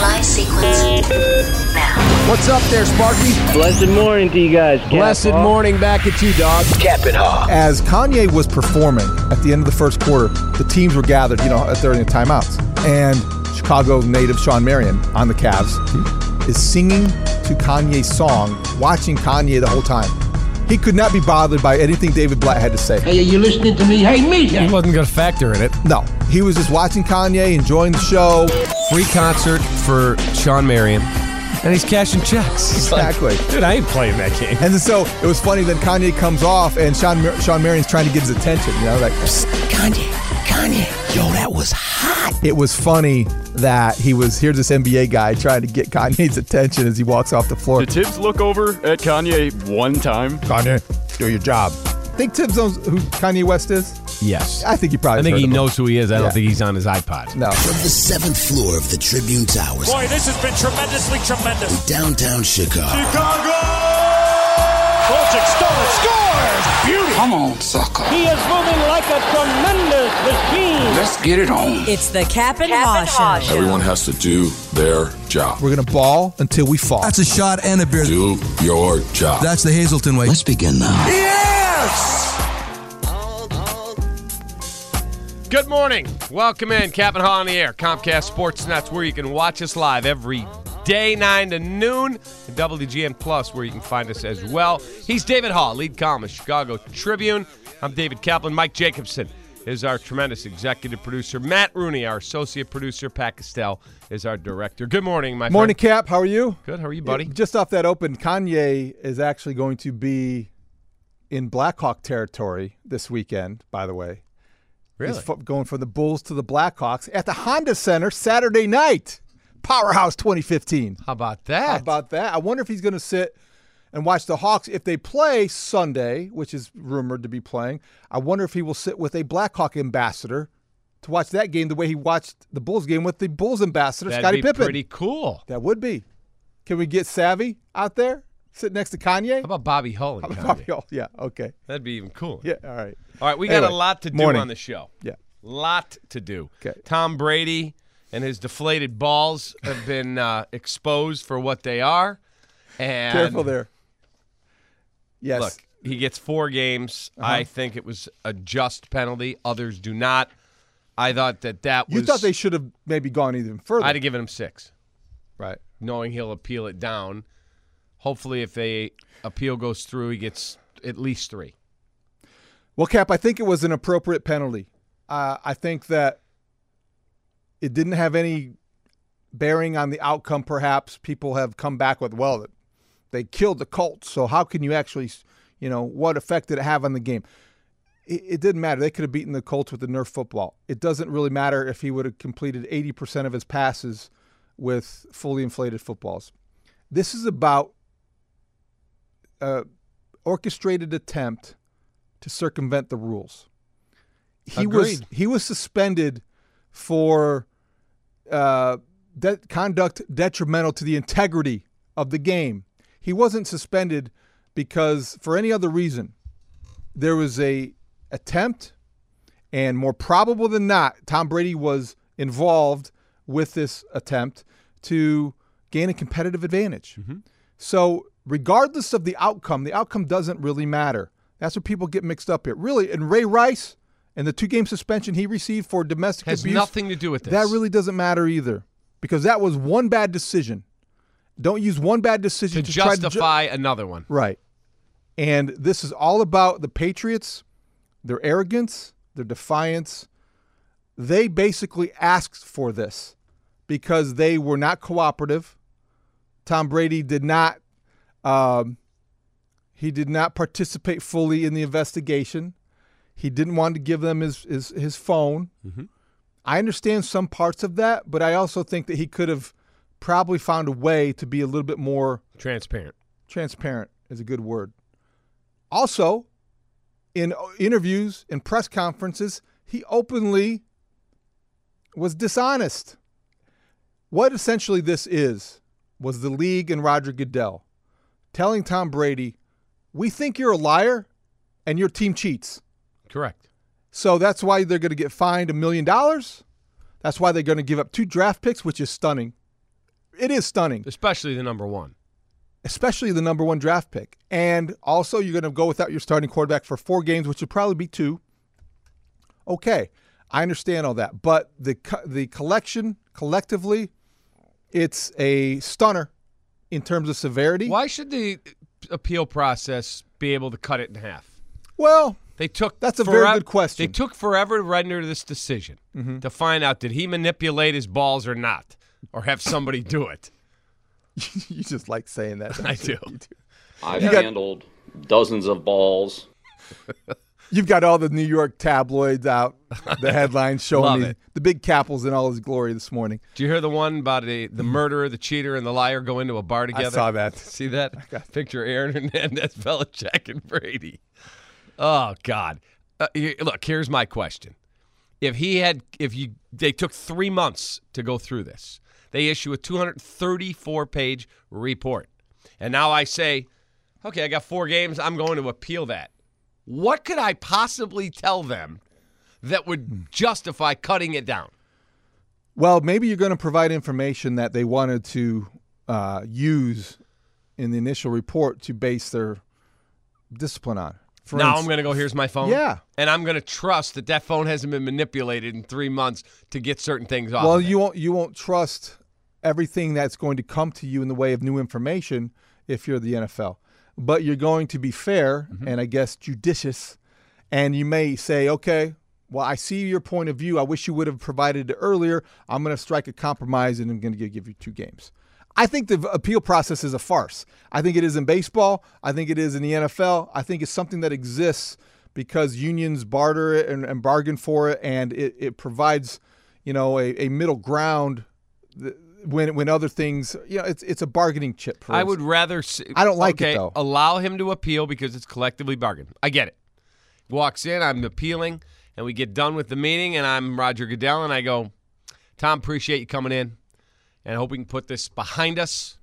Fly sequence now. What's up there, Sparky? Blessed morning to you guys, Cap. Blessed morning back at you, dog. Cap and Haw. As Kanye was performing at the end of the first quarter, the teams were gathered, during the timeouts. And Chicago native Shawn Marion on the Cavs is singing to Kanye's song, watching Kanye the whole time. He could not be bothered by anything David Blatt had to say. Hey, are you listening to me? Hey, me. He wasn't going to factor in it. No, he was just watching Kanye, enjoying the show. Free concert for Shawn Marion, and he's cashing checks. Exactly. Dude, I ain't playing that game. And so it was funny that Kanye comes off, and Shawn Marion's trying to get his attention. Psst, Kanye, yo, that was hot. It was funny that here's this NBA guy trying to get Kanye's attention as he walks off the floor. Did Tibbs look over at Kanye one time? Kanye, do your job. Think Tibbs knows who Kanye West is? Yes. I think he probably I think heard he of him. knows who he is. I don't think he's on his iPod. No. From the 7th floor of the Tribune Towers. Boy, this has been tremendously tremendous. In downtown Chicago. Colchik stolen, scores! Beauty! Come on, sucker. He is moving like a tremendous machine. Let's get it on. It's the Cap and Haw Show. Everyone has to do their job. We're going to ball until we fall. That's a shot and a beer. Do your job. That's the Hazelton way. Let's begin now. Yes! Good morning. Welcome in. Cap and Haw on the air. Comcast Sports Nets, where you can watch us live every day, 9 to noon. And WGN Plus, where you can find us as well. He's David Haw, lead columnist, Chicago Tribune. I'm David Kaplan. Mike Jacobson is our tremendous executive producer. Matt Rooney, our associate producer. Pat Castell is our director. Good morning, my friend. Morning, Cap. How are you? Good. How are you, buddy? Just off that open, Kanye is actually going to be in Blackhawk territory this weekend, by the way. Really? He's going from the Bulls to the Blackhawks at the Honda Center Saturday night. Powerhouse 2015. How about that? I wonder if he's going to sit and watch the Hawks. If they play Sunday, which is rumored to be playing, I wonder if he will sit with a Blackhawk ambassador to watch that game the way he watched the Bulls game with the Bulls ambassador, Scottie Pippen. That'd be pretty cool. That would be. Can we get Savvy out there? Sit next to Kanye? How about Bobby Hull and Kanye? Bobby Hull, yeah, okay. That'd be even cooler. Yeah, all right. All right, we got a lot to do on the show. Yeah. Lot to do. Okay. Tom Brady and his deflated balls have been exposed for what they are. And Careful there. Yes. Look, he gets 4 games. I think it was a just penalty. Others do not. I thought that was... You thought they should have maybe gone even further. I'd have given him 6. Right. Knowing he'll appeal it down. Hopefully, if the appeal goes through, he gets at least 3. Well, Cap, I think it was an appropriate penalty. I think that it didn't have any bearing on the outcome, perhaps. People have come back with, well, they killed the Colts, so how can you actually, what effect did it have on the game? It didn't matter. They could have beaten the Colts with the Nerf football. It doesn't really matter if he would have completed 80% of his passes with fully inflated footballs. This is about orchestrated attempt to circumvent the rules. He was suspended for conduct detrimental to the integrity of the game. He wasn't suspended because for any other reason. There was a attempt, and more probable than not, Tom Brady was involved with this attempt to gain a competitive advantage. Mm-hmm. So regardless of the outcome doesn't really matter. That's what people get mixed up here. Really, and Ray Rice and the 2-game suspension he received for domestic abuse. Has nothing to do with this. That really doesn't matter either, because that was one bad decision. Don't use one bad decision to justify another one. Right. And this is all about the Patriots, their arrogance, their defiance. They basically asked for this because they were not cooperative. Tom Brady did not participate fully in the investigation. He didn't want to give them his phone. Mm-hmm. I understand some parts of that, but I also think that he could have probably found a way to be a little bit more transparent. Transparent is a good word. Also, in interviews and press conferences, he openly was dishonest. What essentially this was the league and Roger Goodell telling Tom Brady, we think you're a liar and your team cheats. Correct. So that's why they're going to get fined $1 million. That's why they're going to give up 2 draft picks, which is stunning. it is stunning. Especially the number one. Especially the number one draft pick. And also you're going to go without your starting quarterback for 4 games, which would probably be 2. Okay, I understand all that. But the collection, collectively, it's a stunner in terms of severity. Why should the appeal process be able to cut it in half? Well, that's a very good question. They took forever to render this decision to find out, did he manipulate his balls or not, or have somebody do it? You just like saying that. I do. I've handled dozens of balls. You've got all the New York tabloids out, the headlines showing the big Capels in all his glory this morning. Did you hear the one about the murderer, the cheater, and the liar go into a bar together? I saw that. See that? Picture Aaron Hernandez, Belichick, and Brady. Oh, God. Look, here's my question. They took 3 months to go through this. They issue a 234-page report. And now I say, okay, I got 4 games. I'm going to appeal that. What could I possibly tell them that would justify cutting it down? Well, maybe you're going to provide information that they wanted to use in the initial report to base their discipline on. I'm going to go, here's my phone? Yeah. And I'm going to trust that phone hasn't been manipulated in 3 months to get certain things off. Well, of it. you won't trust everything that's going to come to you in the way of new information if you're the NFL. But you're going to be fair and I guess judicious, and you may say, okay, well, I see your point of view. I wish you would have provided it earlier. I'm going to strike a compromise, and I'm going to give you 2 games. I think the appeal process is a farce. I think it is in baseball. I think it is in the NFL. I think it's something that exists because unions barter it and bargain for it, and it provides, a middle ground when other things, it's a bargaining chip. I would rather I don't like it, though. Allow him to appeal because it's collectively bargained. I get it. Walks in, I'm appealing, and we get done with the meeting, and I'm Roger Goodell, and I go, Tom, appreciate you coming in, and I hope we can put this behind us.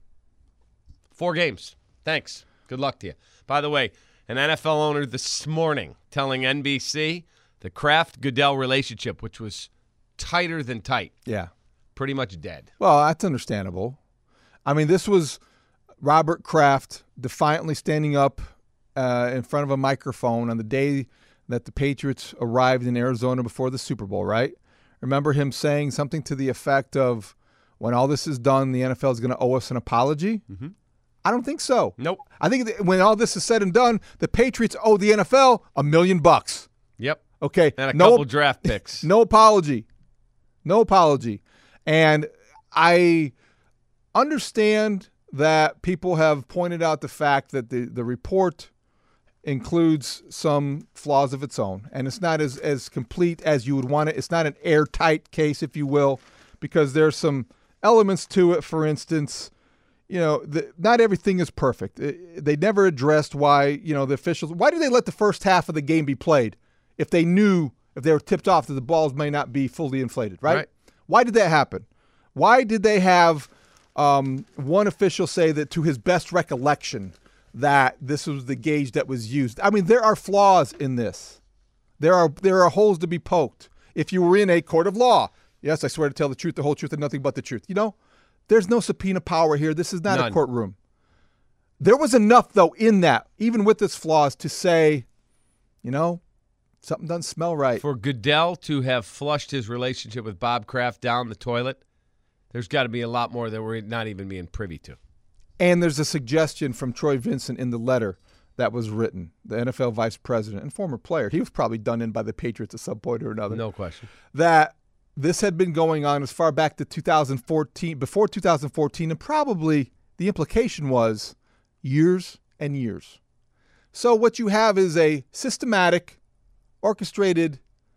4 games. Thanks. Good luck to you. By the way, an NFL owner this morning telling NBC the Kraft-Goodell relationship, which was tighter than tight. Yeah. Pretty much dead. Well, that's understandable. I mean, this was Robert Kraft defiantly standing up in front of a microphone on the day that the Patriots arrived in Arizona before the Super Bowl, right? Remember him saying something to the effect of, when all this is done, the NFL is going to owe us an apology? Mm-hmm. I don't think so. Nope. I think when all this is said and done, the Patriots owe the NFL $1 million. Yep. Okay. And a couple draft picks. No apology. No apology. And I understand that people have pointed out the fact that the report includes some flaws of its own, and it's not as complete as you would want it. It's not an airtight case, if you will, because there's some elements to it. For instance, not everything is perfect. They never addressed why, the officials, why did they let the first half of the game be played if they were tipped off that the balls may not be fully inflated, right? Why did that happen? Why did they have one official say that to his best recollection that this was the gauge that was used? I mean, there are flaws in this. There are holes to be poked. If you were in a court of law, yes, I swear to tell the truth, the whole truth, and nothing but the truth. There's no subpoena power here. This is not a courtroom. There was enough, though, in that, even with its flaws, to say, something doesn't smell right. For Goodell to have flushed his relationship with Bob Kraft down the toilet, there's got to be a lot more that we're not even being privy to. And there's a suggestion from Troy Vincent in the letter that was written, the NFL vice president and former player. He was probably done in by the Patriots at some point or another. No question. That this had been going on as far back to 2014, before 2014, and probably the implication was years and years. So what you have is a systematic, orchestrated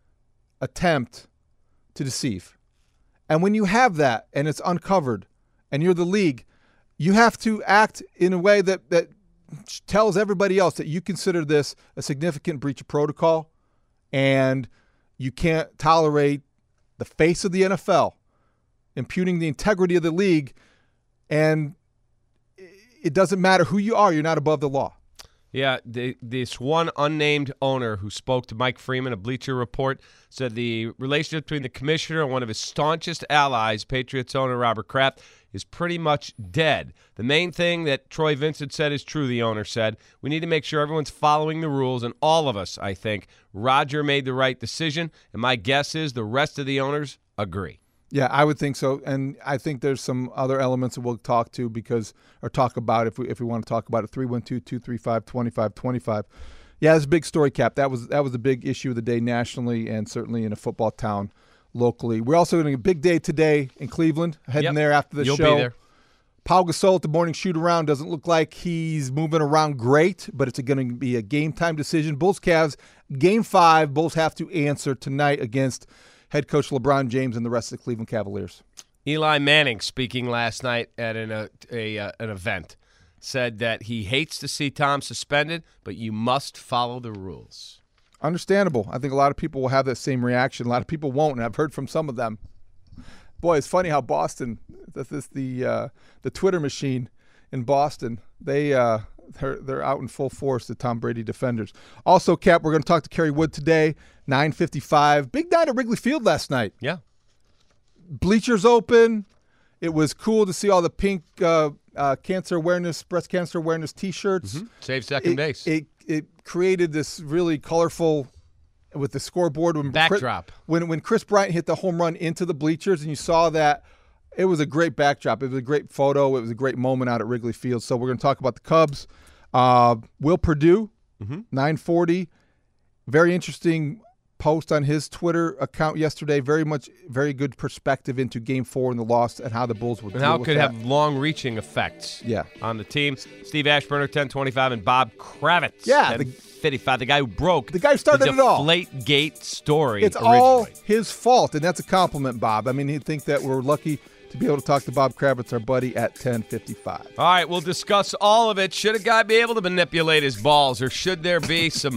attempt to deceive. And when you have that and it's uncovered and you're the league, you have to act in a way that tells everybody else that you consider this a significant breach of protocol, and you can't tolerate the face of the NFL impugning the integrity of the league, and it doesn't matter who you are, you're not above the law. Yeah, this one unnamed owner who spoke to Mike Freeman of Bleacher Report said the relationship between the commissioner and one of his staunchest allies, Patriots owner Robert Kraft, is pretty much dead. The main thing that Troy Vincent said is true, the owner said. We need to make sure everyone's following the rules, and all of us, I think. Roger made the right decision, and my guess is the rest of the owners agree. Yeah, I would think so, and I think there's some other elements that we'll talk about if we want to talk about it. 312-235-2525. Yeah, it's a big story, Cap. That was the big issue of the day nationally and certainly in a football town locally. We're also going to have a big day today in Cleveland. Heading there after the show. You'll be there. Pau Gasol at the morning shoot-around doesn't look like he's moving around great, but it's going to be a game-time decision. Bulls-Cavs, Game 5. Bulls have to answer tonight against head coach LeBron James and the rest of the Cleveland Cavaliers. Eli Manning, speaking last night at an event, said that he hates to see Tom suspended, but you must follow the rules. Understandable. I think a lot of people will have that same reaction. A lot of people won't, and I've heard from some of them. Boy, it's funny how Boston, the Twitter machine in Boston, they're out in full force, the Tom Brady defenders. Also, Cap, we're going to talk to Kerry Wood today, 9:55. Big night at Wrigley Field last night. Yeah. Bleachers open. It was cool to see all the pink breast cancer awareness T-shirts. Mm-hmm. Save second base. It created this really colorful, with the scoreboard. Backdrop. When Chris Bryant hit the home run into the bleachers and you saw that, it was a great backdrop. It was a great photo. It was a great moment out at Wrigley Field. So we're going to talk about the Cubs. Will Perdue, 9:40. Very interesting post on his Twitter account yesterday. Very good perspective into Game 4 and the loss and how the Bulls would deal with that. And how it could have long-reaching effects on the team. Steve Ashburner, 10:25, and Bob Kravitz, 10:55. The guy who broke the guy who started it all. Deflategate story. It's originally all his fault, and that's a compliment, Bob. I mean, he'd think that we're lucky to be able to talk to Bob Kravitz, our buddy, at 10:55. All right, we'll discuss all of it. Should a guy be able to manipulate his balls, or should there be some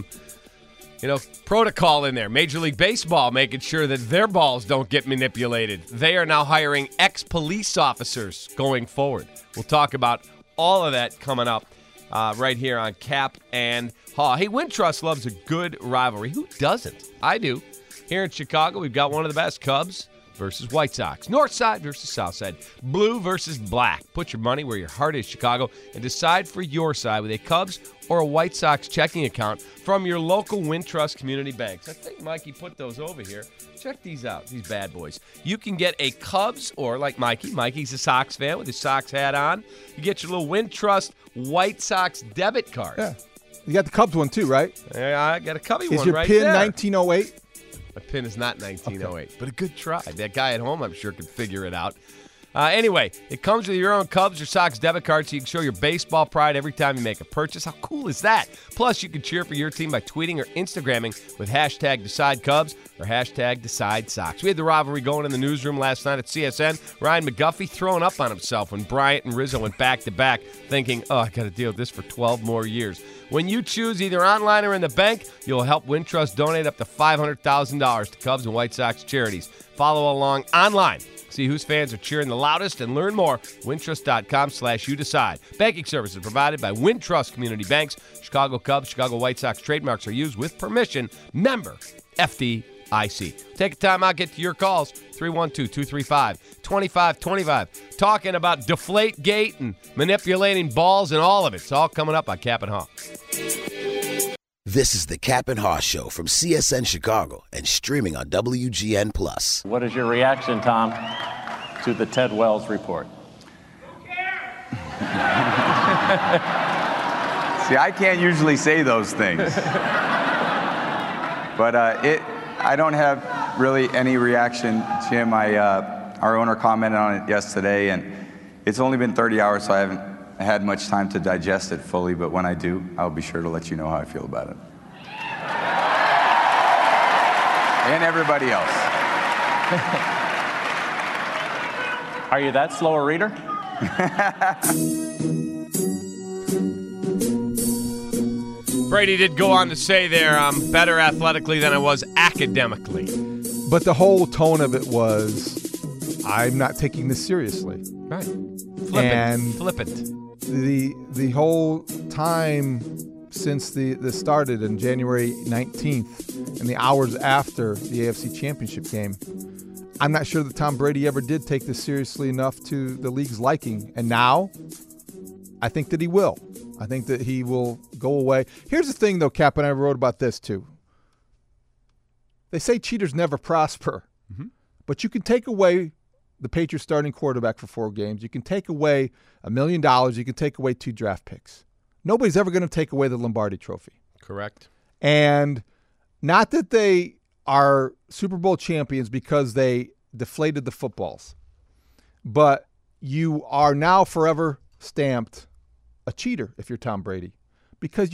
protocol in there? Major League Baseball making sure that their balls don't get manipulated. They are now hiring ex-police officers going forward. We'll talk about all of that coming up right here on Cap and Haw. Hey, Wintrust loves a good rivalry. Who doesn't? I do. Here in Chicago, we've got one of the best, Cubs versus White Sox. North side versus south side. Blue versus black. Put your money where your heart is, Chicago, and decide for your side with a Cubs or a White Sox checking account from your local Wintrust community banks. I think Mikey put those over here. Check these out, these bad boys. You can get a Cubs, or like Mikey's a Sox fan with his Sox hat on. You get your little Wintrust White Sox debit card. Yeah. You got the Cubs one too, right? Yeah, I got a Cubby one right there. Is your pin 1908? My pin is not 1908, but a good try. That guy at home, I'm sure, could figure it out. Anyway, it comes with your own Cubs or Sox debit card, so you can show your baseball pride every time you make a purchase. How cool is that? Plus, you can cheer for your team by tweeting or Instagramming with hashtag #DecideCubs or hashtag #DecideSox. We had the rivalry going in the newsroom last night at CSN. Ryan McGuffey throwing up on himself when Bryant and Rizzo went back-to-back, thinking, I got to deal with this for 12 more years. When you choose either online or in the bank, you'll help Wintrust donate up to $500,000 to Cubs and White Sox charities. Follow along online. See whose fans are cheering the loudest and learn more. Wintrust.com/youdecide. Banking services provided by Wintrust Community Banks. Chicago Cubs, Chicago White Sox trademarks are used with permission. Member FDIC. Take a time out, get to your calls. 312-235-2525. Talking about Deflategate and manipulating balls and all of it. It's all coming up on Cap and Haw. This is the Cap and Haw Show from CSN Chicago and streaming on WGN+. What is your reaction, Tom, to the Ted Wells report? See, I can't usually say those things. But I don't have really any reaction, Jim. Our owner commented on it yesterday, and it's only been 30 hours, so I haven't had much time to digest it fully, but when I do, I'll be sure to let you know how I feel about it. And everybody else. Are you that slow a reader? Brady did go on to say there, I'm better athletically than I was academically. But the whole tone of it was, I'm not taking this seriously. Right. Flippant. Flippant. The whole time since this started on January 19th and the hours after the AFC Championship game. I'm not sure that Tom Brady ever did take this seriously enough to the league's liking. And now I think that he will. I think that he will go away. Here's the thing, though, Cap, and I wrote about this, too. They say cheaters never prosper. Mm-hmm. But you can take away the Patriots starting quarterback for 4 games. You can take away $1 million. You can take away 2 draft picks. Nobody's ever going to take away the Lombardi Trophy. Correct. And not that they are Super Bowl champions because they deflated the footballs, but you are now forever stamped a cheater if you're Tom Brady, because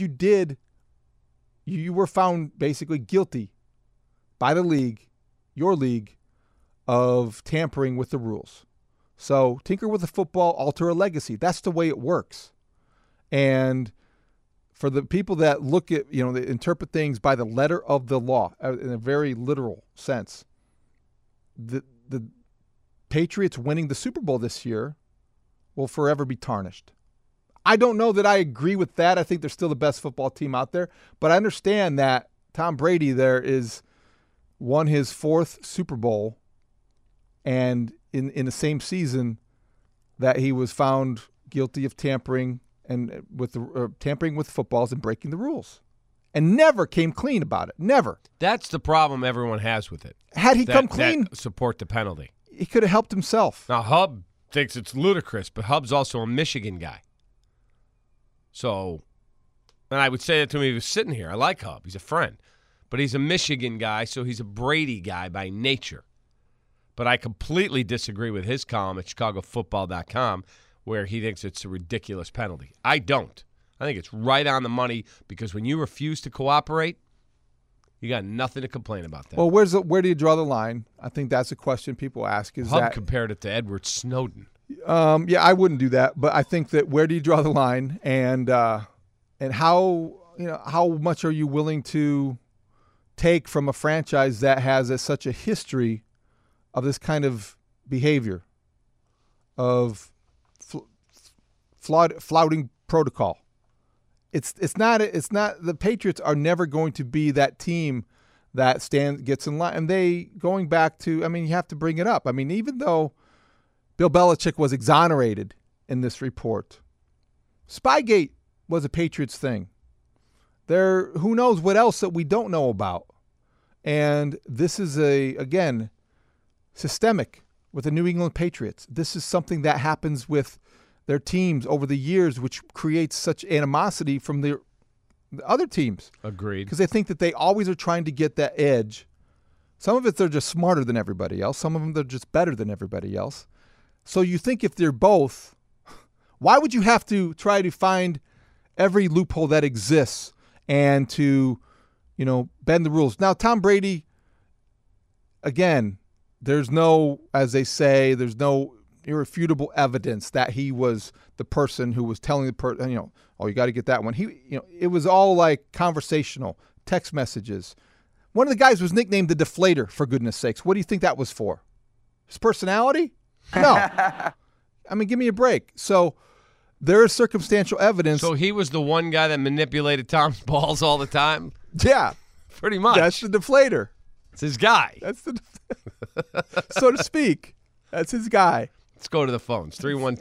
you were found basically guilty by the league, your league, of tampering with the rules. So tinker with the football, alter a legacy. That's the way it works. And for the people that look at, they interpret things by the letter of the law in a very literal sense, the Patriots winning the Super Bowl this year will forever be tarnished. I don't know that I agree with that. I think they're still the best football team out there, but I understand that Tom Brady won his 4th Super Bowl, and in the same season that he was found guilty of tampering and tampering with footballs and breaking the rules, and never came clean about it. Never. That's the problem everyone has with it. Had he come clean, support the penalty. He could have helped himself. Now Hub thinks it's ludicrous, but Hub's also a Michigan guy. So, and I would say that to him if he was sitting here. I like Hub. He's a friend. But he's a Michigan guy, so he's a Brady guy by nature. But I completely disagree with his column at ChicagoFootball.com where he thinks it's a ridiculous penalty. I don't. I think it's right on the money because when you refuse to cooperate, you got nothing to complain about that. Well, where do you draw the line? I think that's a question people ask. Hub compared it to Edward Snowden. Yeah, I wouldn't do that, but I think that where do you draw the line, and how much are you willing to take from a franchise that has such a history of this kind of behavior, of flouting protocol? It's not the Patriots are never going to be that team that gets in line. And going back to, you have to bring it up. Even though Bill Belichick was exonerated in this report, Spygate was a Patriots thing. Who knows what else that we don't know about. And this is again, systemic with the New England Patriots. This is something that happens with their teams over the years, which creates such animosity from the other teams. Agreed. Because they think that they always are trying to get that edge. Some of it, they're just smarter than everybody else. Some of them, they're just better than everybody else. So you think if they're both, why would you have to try to find every loophole that exists and to, bend the rules? Now, Tom Brady, again, there's no irrefutable evidence that he was the person who was telling the person, you got to get that one. It was all like conversational text messages. One of the guys was nicknamed the Deflator, for goodness sakes. What do you think that was for? His personality? No. Give me a break. So there is circumstantial evidence. So he was the one guy that manipulated Tom's balls all the time? Yeah. Pretty much. That's the Deflator. It's his guy. That's so to speak. That's his guy. Let's go to the phones.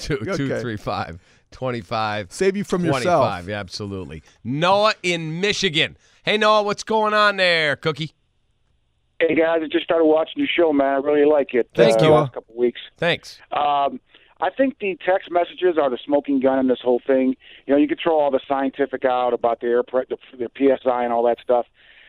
312-235-2525. Save you from yourself. Yeah, absolutely. Noah in Michigan. Hey, Noah, what's going on there, Cookie? Hey, guys, I just started watching your show, man. I really like it. Thank you. Last couple of weeks. Thanks. I think the text messages are the smoking gun in this whole thing. You can throw all the scientific out about the PSI and all that stuff.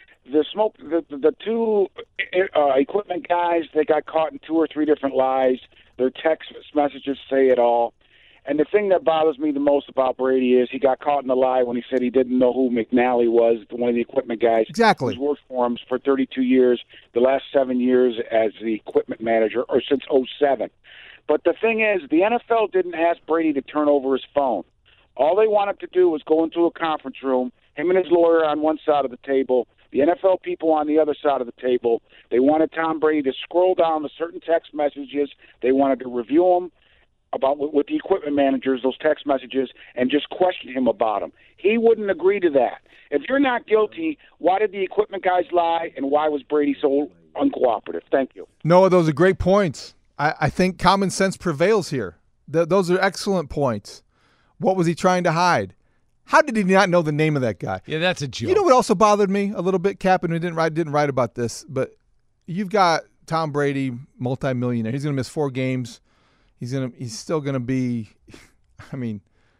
The two equipment guys, they got caught in 2 or 3 different lies. Their text messages say it all. And the thing that bothers me the most about Brady is he got caught in a lie when he said he didn't know who McNally was, one of the equipment guys. Exactly. Who's worked for him for 32 years, the last 7 years as the equipment manager, or since 2007. But the thing is, the NFL didn't ask Brady to turn over his phone. All they wanted to do was go into a conference room, him and his lawyer on one side of the table, the NFL people on the other side of the table. They wanted Tom Brady to scroll down the certain text messages. They wanted to review them. about with the equipment managers, those text messages, and just question him about them. He wouldn't agree to that. If you're not guilty, why did the equipment guys lie, and why was Brady so uncooperative? Thank you. Noah, those are great points. I think common sense prevails here. Those are excellent points. What was he trying to hide? How did he not know the name of that guy? Yeah, that's a joke. You know what also bothered me a little bit, Cap, and we didn't write about this, but you've got Tom Brady, multimillionaire. He's going to miss 4 games. He's still going to be, I mean,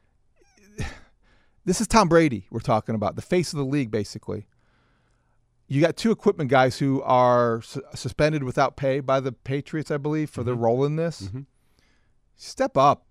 this is Tom Brady we're talking about, the face of the league, basically. You got 2 equipment guys who are suspended without pay by the Patriots, I believe, for their role in this. Mm-hmm. Step up.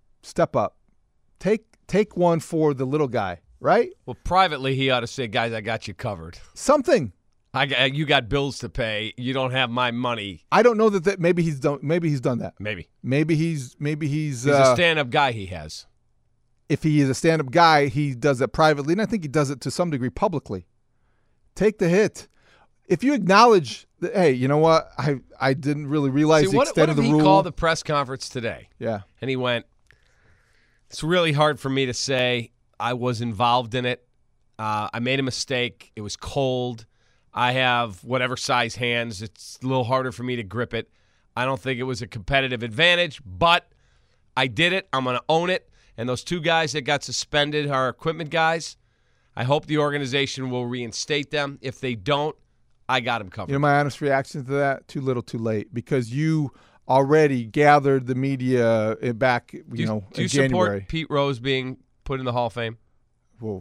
Take one for the little guy, right? Well, privately, he ought to say, guys, I got you covered. Something. You got bills to pay. You don't have my money. I don't know that maybe he's done that. Maybe he's a stand-up guy. He has. If he is a stand-up guy, he does it privately, and I think he does it to some degree publicly. Take the hit. If you acknowledge that, hey, you know what? I didn't really realize the extent of the rule. What if he called the press conference today? Yeah. And he went, it's really hard for me to say I was involved in it. I made a mistake. It was cold. I have whatever size hands. It's a little harder for me to grip it. I don't think it was a competitive advantage, but I did it. I'm going to own it. And those 2 guys that got suspended are equipment guys. I hope the organization will reinstate them. If they don't, I got them covered. You know my honest reaction to that? Too little, too late. Because you already gathered the media back, in January. Do you support Pete Rose being put in the Hall of Fame? Well,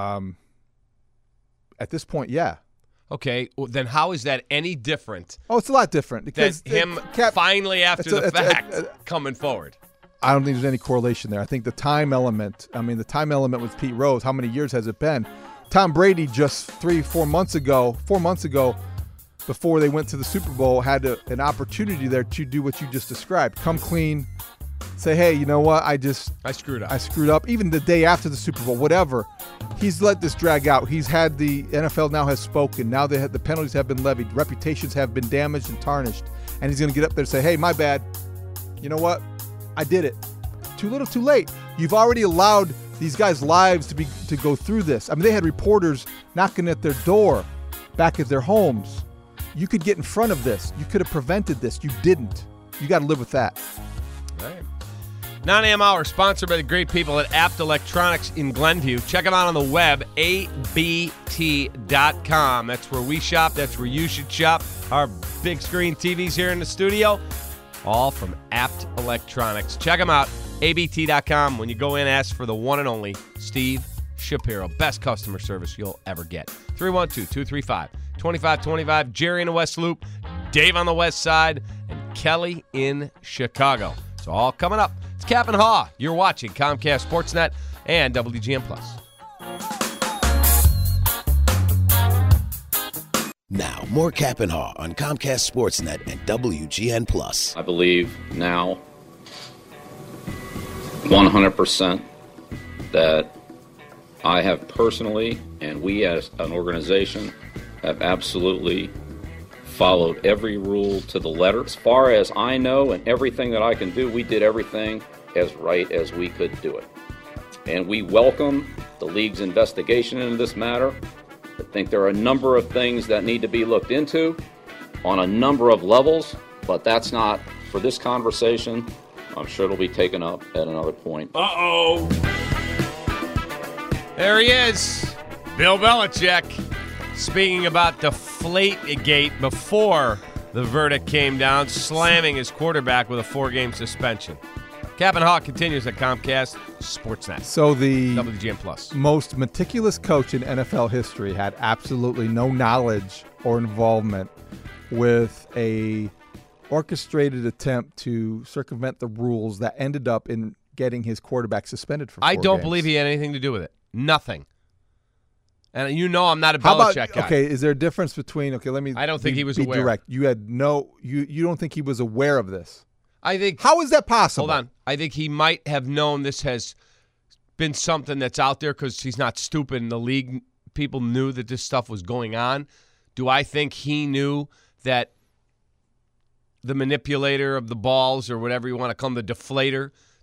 at this point, yeah. Okay, well, then how is that any different? Oh, it's a lot different. Because him finally, after the fact, coming forward. I don't think there's any correlation there. I think the time element with Pete Rose, how many years has it been? Tom Brady just 4 months ago, before they went to the Super Bowl, had an opportunity there to do what you just described. Come clean, say, hey, you know what? I screwed up. Even the day after the Super Bowl, whatever. He's let this drag out. He's had the NFL now has spoken. Now the penalties have been levied. Reputations have been damaged and tarnished. And he's going to get up there and say, hey, my bad. You know what? I did it. Too little, too late. You've already allowed these guys' lives to go through this. I mean, they had reporters knocking at their door back at their homes. You could get in front of this. You could have prevented this. You didn't. You got to live with that. All right. 9 a.m. hour, sponsored by the great people at Apt Electronics in Glenview. Check them out on the web, abt.com. That's where we shop. That's where you should shop. Our big screen TVs here in the studio, all from Apt Electronics. Check them out, abt.com. When you go in, ask for the one and only Steve Shapiro. Best customer service you'll ever get. 312-235-2525. Jerry in the West Loop, Dave on the West Side, and Kelly in Chicago. It's all coming up. It's Cap and Haw. You're watching Comcast Sportsnet and WGN+. Now, more Cap and Haw on Comcast Sportsnet and WGN+. I believe now 100% that I have personally, and we as an organization, have absolutely followed every rule to the letter. As far as I know and everything that I can do, we did everything as right as we could do it. And we welcome the league's investigation into this matter. I think there are a number of things that need to be looked into on a number of levels, but that's not for this conversation. I'm sure it'll be taken up at another point. Uh-oh. There he is, Bill Belichick, speaking about Deflategate before the verdict came down, slamming his quarterback with a 4-game suspension. Cap and Haw continues at Comcast Sportsnet. So the WGN+. most meticulous coach in NFL history had absolutely no knowledge or involvement with a orchestrated attempt to circumvent the rules that ended up in getting his quarterback suspended for 4 games. I don't believe he had anything to do with it. Nothing. And you know I'm not a Belichick guy. Okay, is there a difference between I don't think he was aware. Direct. You had you don't think he was aware of this? I think. How is that possible? Hold on. I think he might have known this has been something that's out there because he's not stupid and the league people knew that this stuff was going on. Do I think he knew that the manipulator of the balls or whatever you want to call him, the deflator,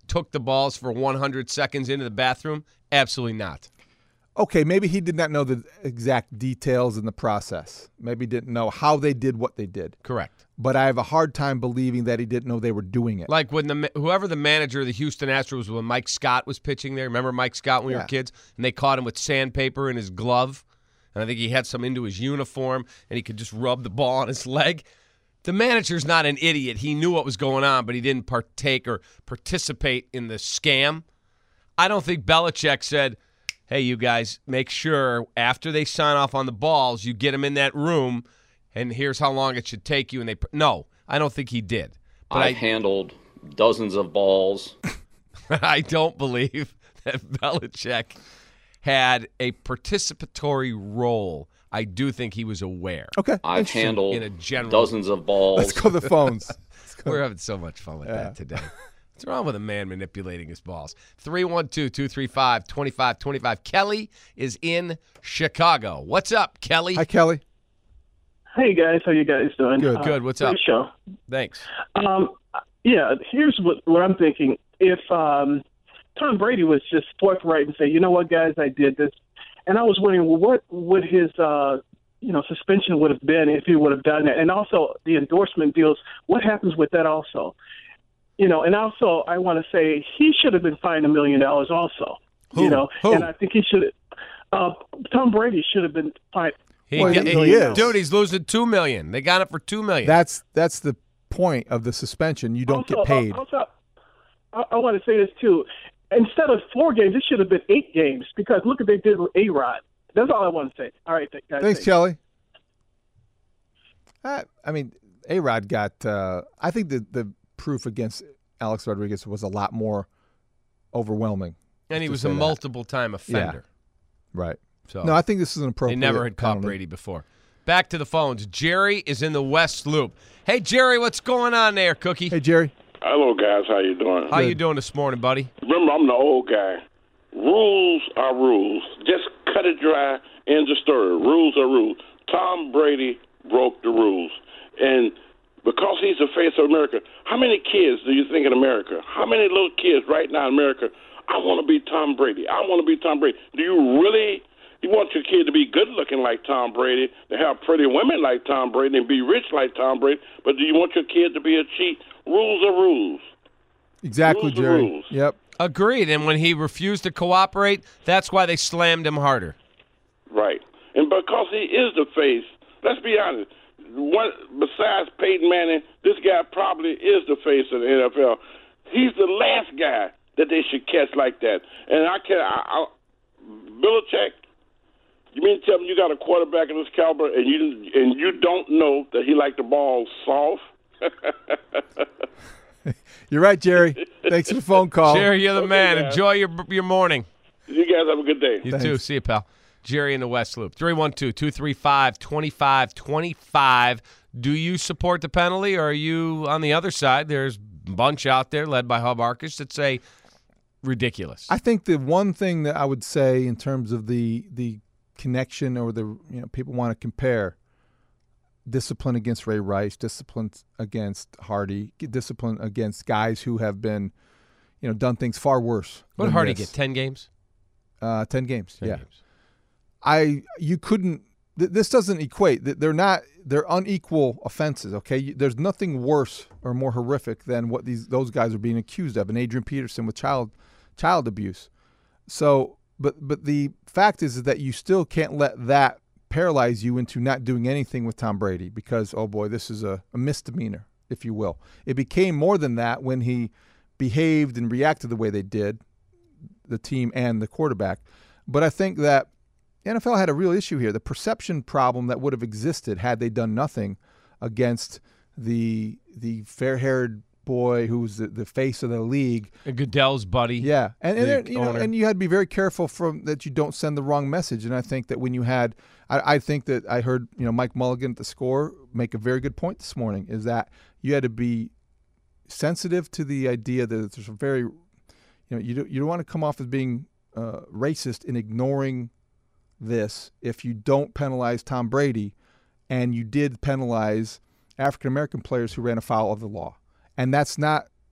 took the balls for 100 seconds into the bathroom? Absolutely not. Okay, maybe he did not know the exact details in the process. Maybe didn't know how they did what they did. Correct. But I have a hard time believing that he didn't know they were doing it. Like when whoever the manager of the Houston Astros, when Mike Scott was pitching there. Remember Mike Scott when we were kids? And they caught him with sandpaper in his glove. And I think he had some into his uniform, and he could just rub the ball on his leg. The manager's not an idiot. He knew what was going on, but he didn't partake or participate in the scam. I don't think Belichick said, hey, you guys, make sure after they sign off on the balls, you get them in that room, and here's how long it should take you. And no, I don't think he did. But I've handled dozens of balls. I don't believe that Belichick had a participatory role. I do think he was aware. Okay. I've handled in a general, dozens of balls. Let's go to the phones. We're having so much fun with that today. What's wrong with a man manipulating his balls? 312-235-2525. Kelly is in Chicago. What's up, Kelly? Hi, Kelly. Hey, guys. How you guys doing? Good. What's up? Great show. Thanks. Here's what I'm thinking. If Tom Brady was just forthright and say, you know what, guys, I did this. And I was wondering, well, what would his suspension would have been if he would have done that? And also the endorsement deals, what happens with that also? And also I want to say he should have been fined $1 million also. Who? And I think he should. Tom Brady should have been fined. He is. Dude, he's losing $2 million. They got it for $2 million. That's the point of the suspension. You don't get paid. I want to say this too. Instead of 4 games, it should have been 8 games because look what they did with A-Rod. That's all I want to say. All right, guys. Thanks, Kelly. A-Rod got. I think the proof against Alex Rodriguez was a lot more overwhelming. And he was a multiple-time offender. Yeah. Right. So no, I think this is an appropriate. They never had caught Brady before. Back to the phones. Jerry is in the West Loop. Hey, Jerry, what's going on there, Cookie? Hey, Jerry. Hello, guys. How you doing? How you doing this morning, buddy? Remember, I'm the old guy. Rules are rules. Just cut it dry. End of story. Rules are rules. Tom Brady broke the rules. And because he's the face of America, how many kids do you think in America? How many little kids right now in America, I want to be Tom Brady. I want to be Tom Brady. Do you really... You want your kid to be good-looking like Tom Brady, to have pretty women like Tom Brady, and be rich like Tom Brady, but do you want your kid to be a cheat? Rules are rules. Exactly, rules Jerry. Rules. Yep. Agreed. And when he refused to cooperate, that's why they slammed him harder. Right. And because he is the face, let's be honest, besides Peyton Manning, this guy probably is the face of the NFL. He's the last guy that they should catch like that. And Belichick, you mean to tell me you got a quarterback of this caliber and you don't know that he liked the ball soft? You're right, Jerry. Thanks for the phone call. Jerry, you're the man. Guys. Enjoy your morning. You guys have a good day. You too. See you, pal. Jerry in the West Loop. 312-235-2525. Do you support the penalty, or are you on the other side? There's a bunch out there led by Hub Arkush that say ridiculous. I think the one thing that I would say in terms of the connection, or people want to compare discipline against Ray Rice, discipline against Hardy, discipline against guys who have been, done things far worse. What did Hardy get? 10 games? 10 games. 10 yeah. games. You couldn't. This doesn't equate. They're unequal offenses. Okay, there's nothing worse or more horrific than what those guys are being accused of. And Adrian Peterson with child abuse. So, but the fact is that you still can't let that paralyze you into not doing anything with Tom Brady, because, oh boy, this is a misdemeanor, if you will. It became more than that when he behaved and reacted the way they did, the team and the quarterback. But I think that the NFL had a real issue here. The perception problem that would have existed had they done nothing against the fair-haired boy who was the face of the league. And Goodell's buddy. Yeah. And you had to be very careful that you don't send the wrong message. And I think that when you had – I think that I heard Mike Mulligan at the Score make a very good point this morning, is that you had to be sensitive to the idea that there's a very – you don't want to come off as being racist in ignoring this if you don't penalize Tom Brady, and you did penalize African-American players who ran afoul of the law. And that's not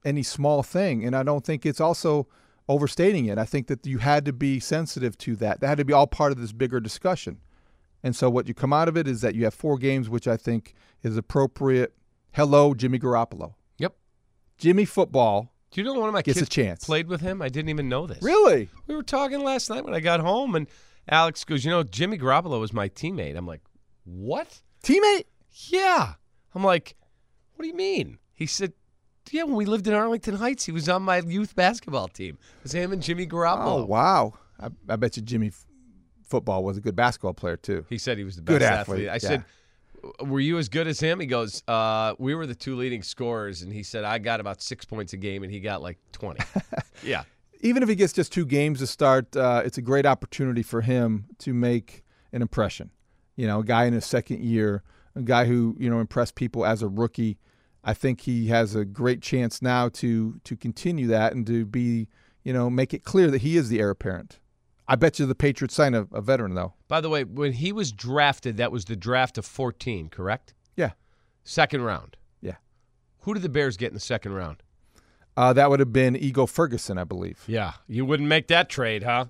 any small thing, and I don't think it's also overstating it. I think that you had to be sensitive to that. That had to be all part of this bigger discussion. And so what you come out of it is that you have 4 games, which I think is appropriate. Hello, Jimmy Garoppolo. Yep. Jimmy football. Do you know one of my gets kids a chance. Played with him? I didn't even know this. Really? We were talking last night when I got home, and Alex goes, Jimmy Garoppolo was my teammate. I'm like, what? Teammate? Yeah. I'm like, what do you mean? He said, yeah, when we lived in Arlington Heights, he was on my youth basketball team. It was him and Jimmy Garoppolo. Oh, wow. I bet you Jimmy football was a good basketball player, too. He said he was the best athlete. I said, were you as good as him? He goes, we were the 2 leading scorers, and he said, I got about 6 points a game, and he got like 20. Yeah. Even if he gets just 2 games to start, it's a great opportunity for him to make an impression. A guy in his second year, a guy who, impressed people as a rookie. I think he has a great chance now to continue that and to be, make it clear that he is the heir apparent. I bet you the Patriots sign a veteran, though. By the way, when he was drafted, that was the draft of 14, correct? Yeah. Second round. Yeah. Who did the Bears get in the second round? That would have been Ego Ferguson, I believe. Yeah. You wouldn't make that trade, huh?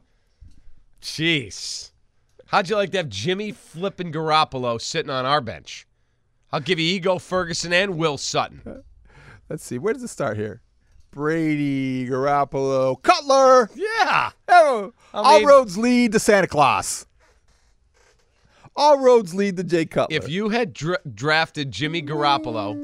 Jeez. How'd you like to have Jimmy flipping Garoppolo sitting on our bench? I'll give you Ego Ferguson and Will Sutton. Let's see. Where does it start here? Brady, Garoppolo, Cutler. Yeah. All roads lead to Santa Claus. All roads lead to Jay Cutler. If you had drafted Jimmy Garoppolo,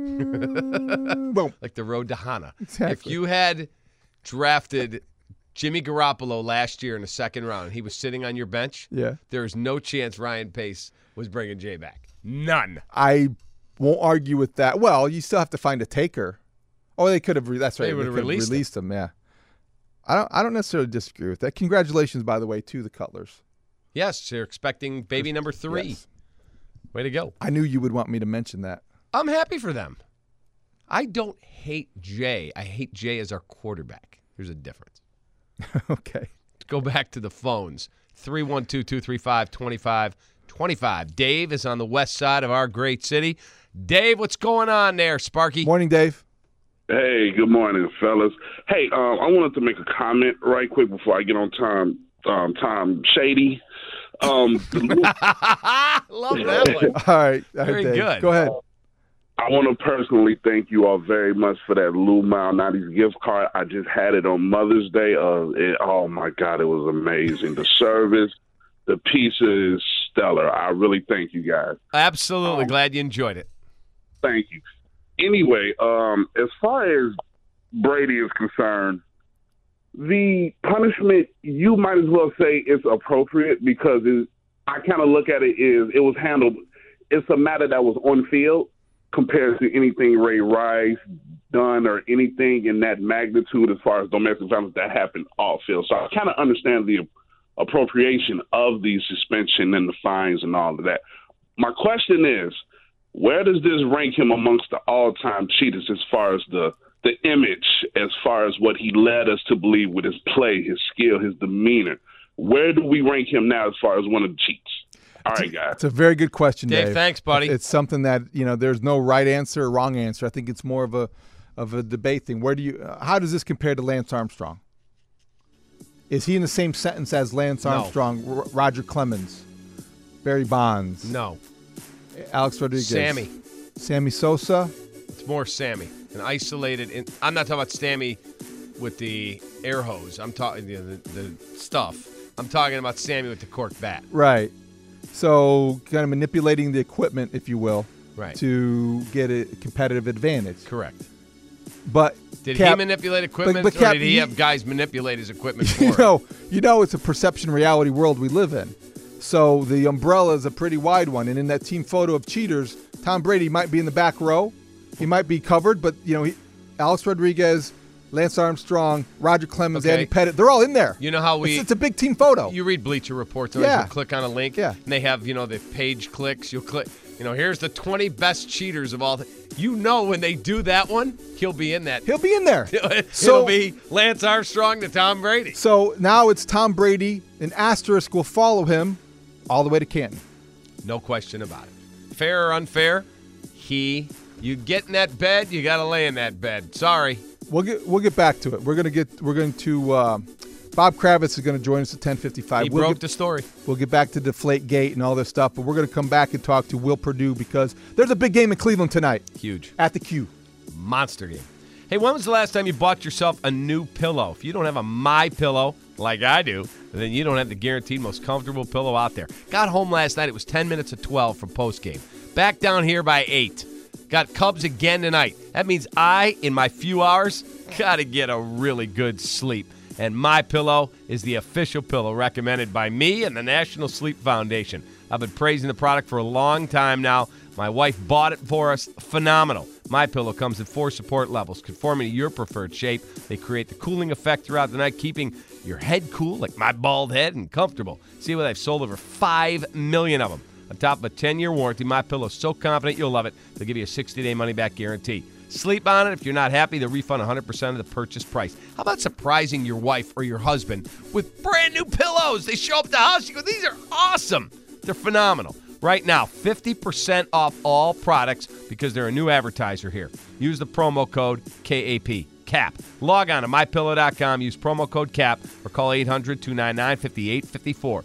boom, like the road to Hana. Exactly. If you had drafted Jimmy Garoppolo last year in the second round and he was sitting on your bench, there is no chance Ryan Pace was bringing Jay back. None. I won't argue with that. Well, you still have to find a taker. Oh, they could have. That's right. They would have released him. Yeah. I don't necessarily disagree with that. Congratulations, by the way, to the Cutlers. Yes, they're expecting baby number 3. Yes. Way to go. I knew you would want me to mention that. I'm happy for them. I don't hate Jay. I hate Jay as our quarterback. There's a difference. Okay. Let's go back to the phones. 312-235-2525. Dave is on the west side of our great city. Dave, what's going on there, Sparky? Morning, Dave. Hey, good morning, fellas. Hey, I wanted to make a comment right quick before I get on Tom Shady. Love that one. All right. Very Dave. good. Go ahead. I want to personally thank you all very much for that Lou Malnati's gift card. I just had it on Mother's Day. Oh, my God, it was amazing. The service, the pizza is stellar. I really thank you guys. Absolutely. Glad you enjoyed it. Thank you. Anyway, as far as Brady is concerned, the punishment, you might as well say it's appropriate because I kind of look at it as it was handled. It's a matter that was on field compared to anything Ray Rice done or anything in that magnitude as far as domestic violence that happened off field. So I kind of understand the appropriation of the suspension and the fines and all of that. My question is, where does this rank him amongst the all-time cheaters as far as the image, as far as what he led us to believe with his play, his skill, his demeanor? Where do we rank him now as far as one of the cheats? All right, guys. It's a very good question, Dave. Thanks, buddy. It's something that, there's no right answer or wrong answer. I think it's more of a debate thing. How does this compare to Lance Armstrong? Is he in the same sentence as Lance Armstrong, Roger Clemens, Barry Bonds? No. Alex Rodriguez. Sammy Sosa. It's more Sammy. An isolated. I'm not talking about Sammy with the air hose. I'm talking the stuff. I'm talking about Sammy with the cork bat. Right. So kind of manipulating the equipment, if you will, right, to get a competitive advantage. Correct. But did he manipulate equipment, or did he have guys manipulate his equipment for him? It's a perception reality world we live in. So the umbrella is a pretty wide one. And in that team photo of cheaters, Tom Brady might be in the back row. He might be covered, but, Alex Rodriguez, Lance Armstrong, Roger Clemens, Andy Pettit, they're all in there. You know how it's a big team photo. You read Bleacher Reports. You click on a link, and they have, the page clicks. You'll click, here's the 20 best cheaters of all. When they do that one, he'll be in that. He'll be in there. It'll be Lance Armstrong to Tom Brady. So now it's Tom Brady. An asterisk will follow him all the way to Canton. No question about it. Fair or unfair, he You get in that bed, you got to lay in that bed. Sorry. We'll get back to it. We're going to Bob Kravitz is going to join us at 10:55. He broke the story. We'll get back to Deflate Gate and all this stuff, but we're going to come back and talk to Will Perdue because there's a big game in Cleveland tonight. Huge. At the Q. Monster game. Hey, when was the last time you bought yourself a new pillow? If you don't have a MyPillow like I do, then you don't have the guaranteed most comfortable pillow out there. Got home last night. It was 10 minutes of 12 from postgame. Back down here by 8. Got Cubs again tonight. That means I, in my few hours, got to get a really good sleep. And MyPillow is the official pillow recommended by me and the National Sleep Foundation. I've been praising the product for a long time now. My wife bought it for us. Phenomenal. MyPillow comes in 4 support levels, conforming to your preferred shape. They create the cooling effect throughout the night, keeping your head cool, like my bald head, and comfortable. See what I've sold over 5 million of them. On top of a 10-year warranty, MyPillow is so confident you'll love it, they'll give you a 60-day money-back guarantee. Sleep on it. If you're not happy, they'll refund 100% of the purchase price. How about surprising your wife or your husband with brand new pillows? They show up at the house, you go, these are awesome. They're phenomenal. Right now, 50% off all products because they're a new advertiser here. Use the promo code KAP. CAP. Log on to MyPillow.com. Use promo code CAP or call 800-299-5854.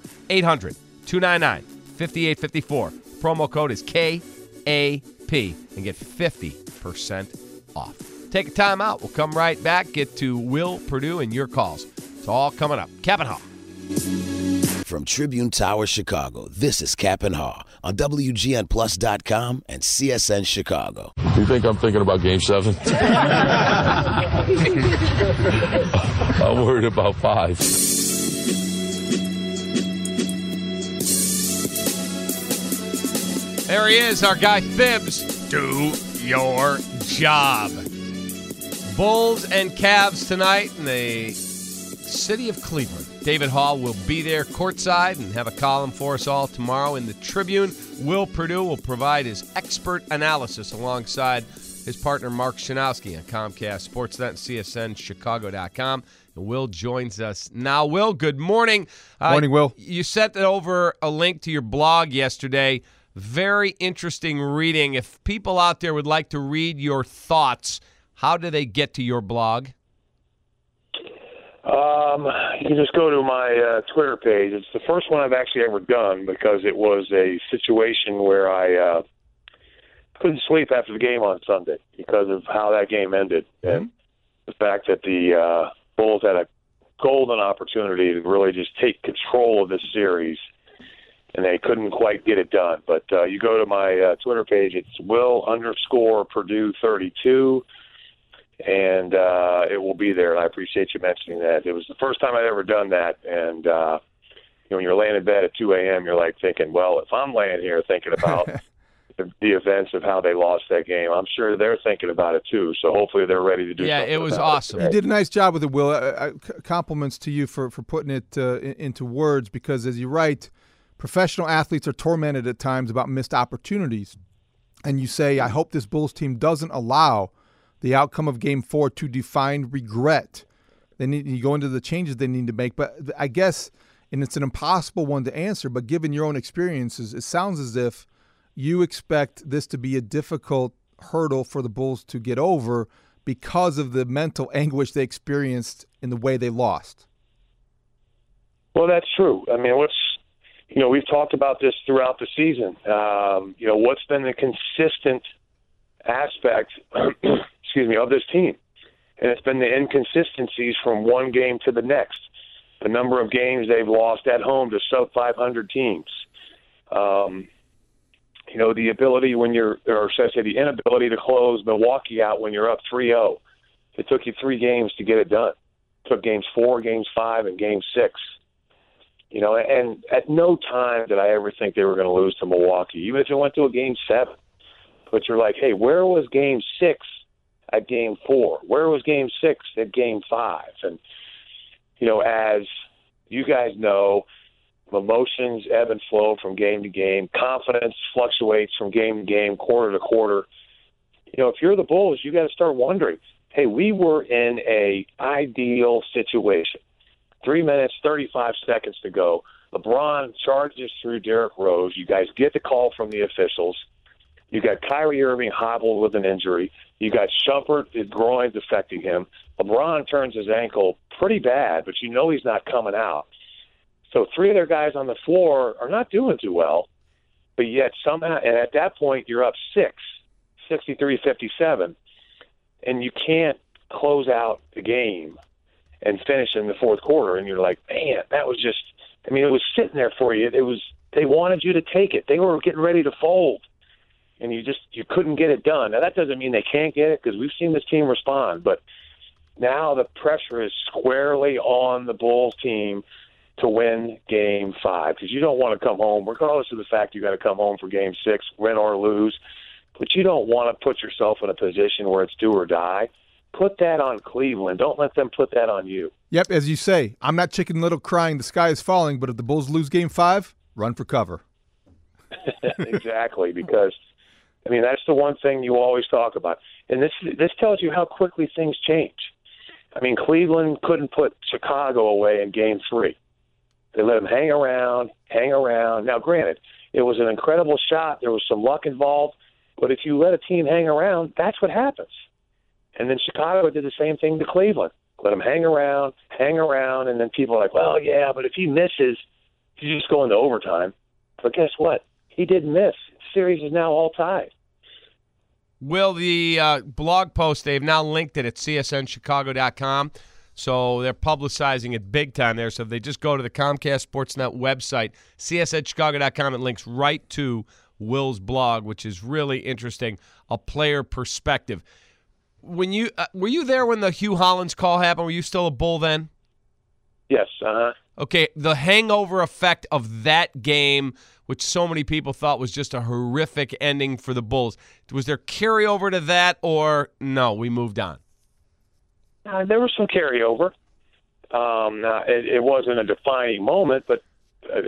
800-299-5854. Promo code is KAP and get 50% off. Take a time out. We'll come right back. Get to Will Perdue and your calls. It's all coming up. Cap and Haw. From Tribune Tower, Chicago, this is Cap and Haw on WGNPlus.com and CSN Chicago. You think I'm thinking about Game 7? I'm worried about 5. There he is, our guy Thibs. Do your job. Bulls and Cavs tonight in the city of Cleveland. David Hall will be there courtside and have a column for us all tomorrow in the Tribune. Will Perdue will provide his expert analysis alongside his partner Mark Shanowski on Comcast Sportsnet and CSNChicago.com. And Will joins us now. Will, good morning. Morning, Will. You sent over a link to your blog yesterday. Very interesting reading. If people out there would like to read your thoughts, how do they get to your blog? You can just go to my Twitter page. It's the first one I've actually ever done because it was a situation where I couldn't sleep after the game on Sunday because of how that game ended and the fact that the Bulls had a golden opportunity to really just take control of this series, and they couldn't quite get it done. But you go to my Twitter page, it's Will_Perdue32, and it will be there, and I appreciate you mentioning that. It was the first time I'd ever done that, and when you're laying in bed at 2 a.m., you're like thinking, well, if I'm laying here thinking about the events of how they lost that game, I'm sure they're thinking about it too, so hopefully they're ready to do something. Yeah, it was awesome. You did a nice job with it, Will. Compliments to you for putting it into words because, as you write, professional athletes are tormented at times about missed opportunities. And you say, I hope this Bulls team doesn't allow the outcome of Game 4 to define regret. You go into the changes they need to make. But I guess, and it's an impossible one to answer, but given your own experiences, it sounds as if you expect this to be a difficult hurdle for the Bulls to get over because of the mental anguish they experienced in the way they lost. Well, that's true. I mean, we've talked about this throughout the season. What's been the consistent aspect, of this team? And it's been the inconsistencies from one game to the next. The number of games they've lost at home to sub-500 teams. The ability the inability to close Milwaukee out when you're up 3-0. It took you 3 games to get it done. It took games 4, games 5, and game 6. And at no time did I ever think they were going to lose to Milwaukee, even if it went to a game 7. But you're like, hey, where was game 6 at game 4? Where was game 6 at game 5? And, as you guys know, emotions ebb and flow from game to game. Confidence fluctuates from game to game, quarter to quarter. If you're the Bulls, you got to start wondering, hey, we were in a ideal situation. 3 minutes, 35 seconds to go. LeBron charges through Derrick Rose. You guys get the call from the officials. You got Kyrie Irving hobbled with an injury. You got Shumpert, his groin's affecting him. LeBron turns his ankle pretty bad, but you know he's not coming out. So 3 of their guys on the floor are not doing too well, but yet somehow, and at that point, you're up 6, 63-57, and you can't close out the game and finish in the fourth quarter, and you're like, man, that was just, I mean, it was sitting there for you. They wanted you to take it. They were getting ready to fold, and you couldn't get it done. Now, that doesn't mean they can't get it, because we've seen this team respond, but now the pressure is squarely on the Bulls team to win Game 5, because you don't want to come home, regardless of the fact you got to come home for Game 6, win or lose, but you don't want to put yourself in a position where it's do or die. Put that on Cleveland. Don't let them put that on you. Yep, as you say, I'm not Chicken Little crying the sky is falling, but if the Bulls lose Game 5, run for cover. Exactly, because, I mean, that's the one thing you always talk about. And this tells you how quickly things change. I mean, Cleveland couldn't put Chicago away in Game 3. They let them hang around. Now, granted, it was an incredible shot. There was some luck involved. But if you let a team hang around, that's what happens. And then Chicago did the same thing to Cleveland. Let them hang around, and then people are like, well, yeah, but if he misses, he's just going to overtime. But guess what? He didn't miss. The series is now all tied. Will, the blog post, they've now linked it at csnchicago.com, so they're publicizing it big time there. So if they just go to the Comcast Sportsnet website, csnchicago.com, it links right to Will's blog, which is really interesting, a player perspective. When you were you there when the Hugh Hollins call happened? Were you still a Bull then? Yes. Okay, the hangover effect of that game, which so many people thought was just a horrific ending for the Bulls. Was there carryover to that, or no, we moved on? There was some carryover. It wasn't a defining moment, but let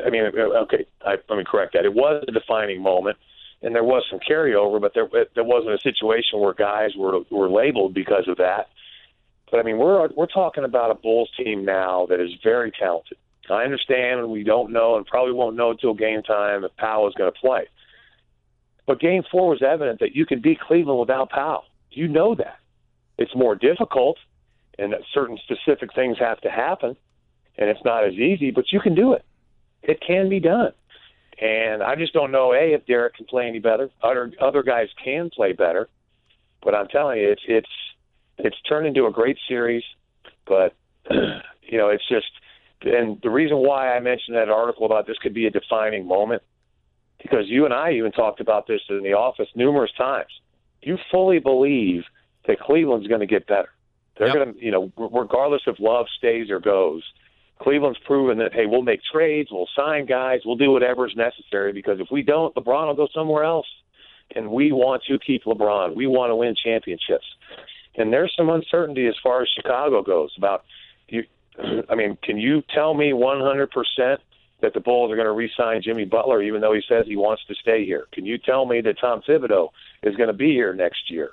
me correct that. It was a defining moment, and there was some carryover, but there wasn't a situation where guys were labeled because of that. But I mean, we're talking about a Bulls team now that is very talented. I understand we don't know and probably won't know until game time if Powell is going to play. But Game 4 was evident that you can beat Cleveland without Powell. You know that. It's more difficult, and that certain specific things have to happen, and it's not as easy, but you can do it. It can be done. And I just don't know, if Derek can play any better. Other guys can play better. But I'm telling you, it's turned into a great series. But, it's just – and the reason why I mentioned that article about this could be a defining moment, because you and I even talked about this in the office numerous times. You fully believe that Cleveland's going to get better. They're going to, regardless if Love stays or goes, Cleveland's proven that, hey, we'll make trades, we'll sign guys, we'll do whatever is necessary, because if we don't, LeBron will go somewhere else. And we want to keep LeBron. We want to win championships. And there's some uncertainty as far as Chicago goes about you. I mean, can you tell me 100% that the Bulls are going to re-sign Jimmy Butler, even though he says he wants to stay here? Can you tell me that Tom Thibodeau is going to be here next year?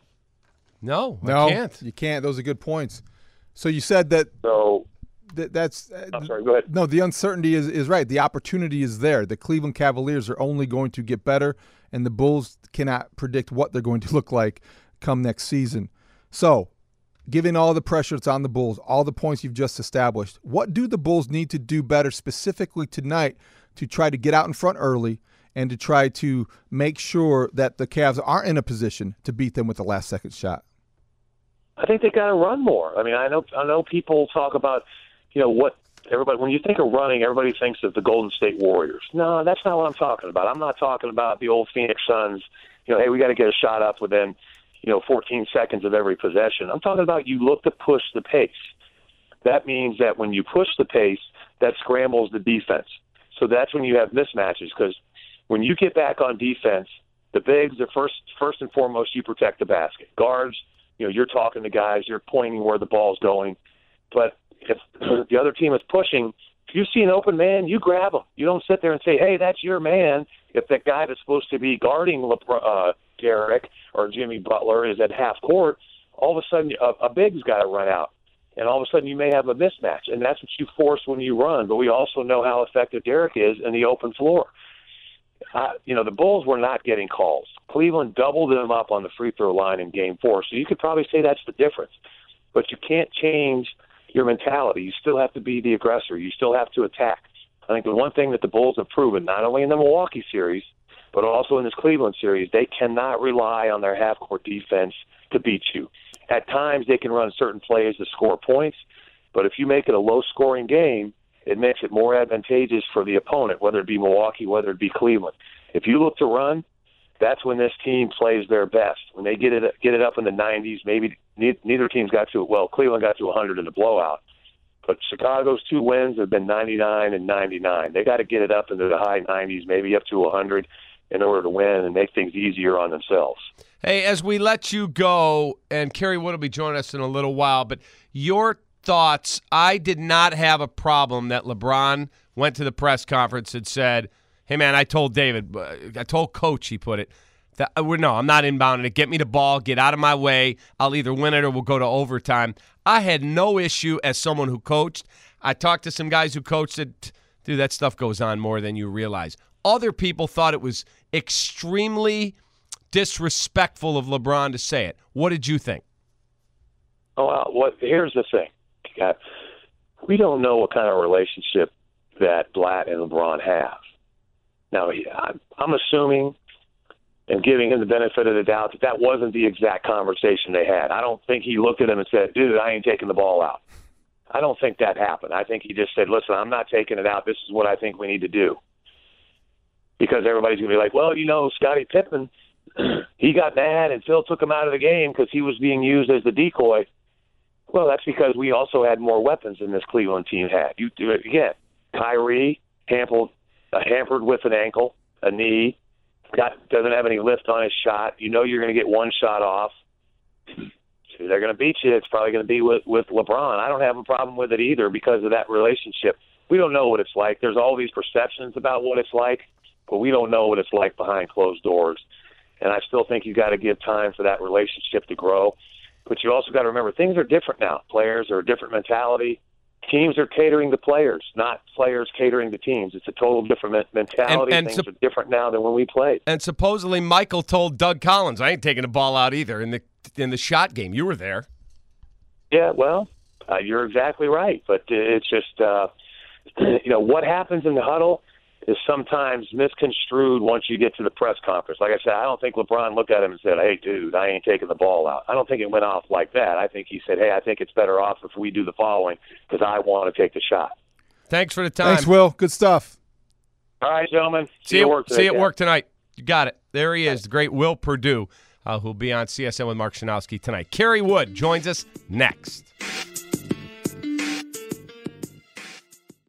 No, I can't. You can't. Those are good points. So you said that. So that's. I'm sorry. Go ahead. No, the uncertainty is right. The opportunity is there. The Cleveland Cavaliers are only going to get better, and the Bulls cannot predict what they're going to look like come next season. So, given all the pressure that's on the Bulls, all the points you've just established, what do the Bulls need to do better specifically tonight to try to get out in front early and to try to make sure that the Cavs aren't in a position to beat them with the last-second shot? I think they got to run more. I mean, I know people talk about, what everybody, when you think of running, everybody thinks of the Golden State Warriors. No, that's not what I'm talking about. I'm not talking about the old Phoenix Suns. Hey, we got to get a shot up within 14 seconds of every possession. I'm talking about you look to push the pace. That means that when you push the pace, that scrambles the defense. So that's when you have mismatches, because when you get back on defense, the bigs are first and foremost, you protect the basket. Guards, you're talking to guys, you're pointing where the ball's going. But if the other team is pushing, if you see an open man, you grab him. You don't sit there and say, hey, that's your man. If that guy that's supposed to be guarding Derek or Jimmy Butler is at half court, all of a sudden a big's got to run out. And all of a sudden you may have a mismatch. And that's what you force when you run. But we also know how effective Derek is in the open floor. The Bulls were not getting calls. Cleveland doubled them up on the free throw line in Game 4, so you could probably say that's the difference. But you can't change your mentality. You still have to be the aggressor. You still have to attack. I think the one thing that the Bulls have proven, not only in the Milwaukee series, but also in this Cleveland series, they cannot rely on their half-court defense to beat you. At times, they can run certain plays to score points, but if you make it a low-scoring game, it makes it more advantageous for the opponent, whether it be Milwaukee, whether it be Cleveland. If you look to run, that's when this team plays their best. When they get it up in the 90s, maybe neither team's got to, well, Cleveland got to 100 in the blowout. But Chicago's 2 wins have been 99 and 99. They got to get it up into the high 90s, maybe up to 100 in order to win and make things easier on themselves. Hey, as we let you go, and Kerry Wood will be joining us in a little while, but your thoughts, I did not have a problem that LeBron went to the press conference and said, hey, man, I told Coach, he put it, that, no, I'm not inbounding it. Get me the ball. Get out of my way. I'll either win it or we'll go to overtime. I had no issue as someone who coached. I talked to some guys who coached it. Dude, that stuff goes on more than you realize. Other people thought it was extremely disrespectful of LeBron to say it. What did you think? Here's the thing. We don't know what kind of relationship that Blatt and LeBron have. Now, I'm assuming and giving him the benefit of the doubt that wasn't the exact conversation they had. I don't think he looked at him and said, dude, I ain't taking the ball out. I don't think that happened. I think he just said, listen, I'm not taking it out. This is what I think we need to do. Because everybody's going to be like, well, Scottie Pippen, he got mad and Phil took him out of the game because he was being used as the decoy. Well, that's because we also had more weapons than this Cleveland team had. You do it again. Kyrie, hampered with an ankle, a knee, doesn't have any lift on his shot. You're going to get one shot off. So they're going to beat you. It's probably going to be with LeBron. I don't have a problem with it either because of that relationship. We don't know what it's like. There's all these perceptions about what it's like, but we don't know what it's like behind closed doors. And I still think you've got to give time for that relationship to grow. But you also got to remember, things are different now. Players are a different mentality. Teams are catering to players, not players catering to teams. It's a total different mentality. And things are different now than when we played. And supposedly Michael told Doug Collins, I ain't taking the ball out either in the shot game. You were there. Yeah, well, you're exactly right. But it's just, what happens in the huddle is sometimes misconstrued once you get to the press conference. Like I said, I don't think LeBron looked at him and said, hey, dude, I ain't taking the ball out. I don't think it went off like that. I think he said, hey, I think it's better off if we do the following because I want to take the shot. Thanks for the time. Thanks, Will. Good stuff. All right, gentlemen. See you at work tonight. You got it. There he is, the great Will Perdue, who'll be on CSN with Mark Schanowski tonight. Kerry Wood joins us next.